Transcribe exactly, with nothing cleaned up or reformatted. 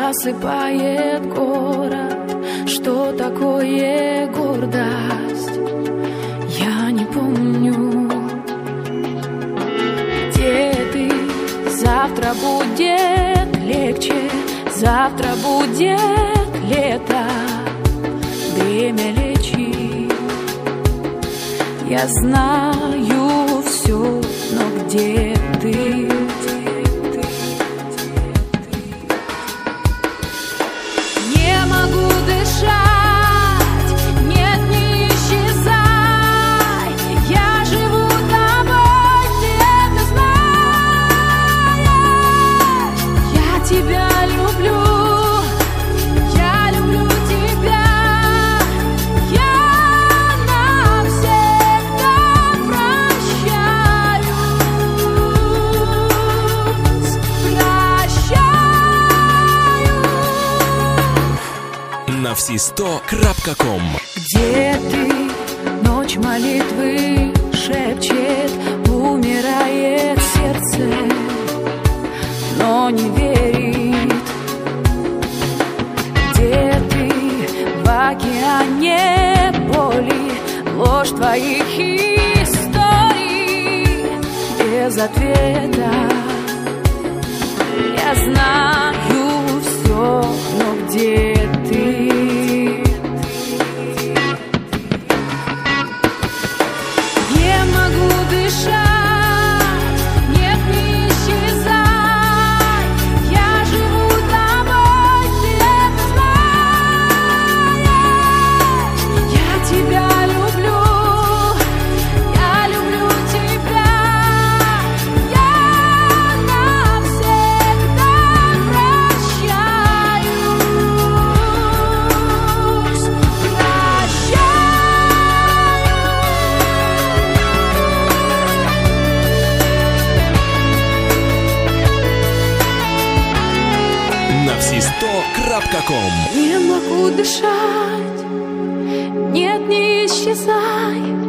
засыпает город. Что такое гордость? Я не помню. Где ты? Завтра будет легче, завтра будет лето. Время лечит. Я знаю все, но где ты? навсисто крапка ком. Где ты? Ночь молитвы шепчет, умирает сердце, но не верит. Где ты? В океане боли, ложь твоих историй без ответа. Я знаю все, но где ты? Не могу дышать, нет, не исчезай. Я живу тобой, ты это знаешь. Я тебя люблю, я люблю тебя. Я навсегда прощаюсь, прощаюсь. навсисто крапка ком. Не могу дышать, нет, не исчезай.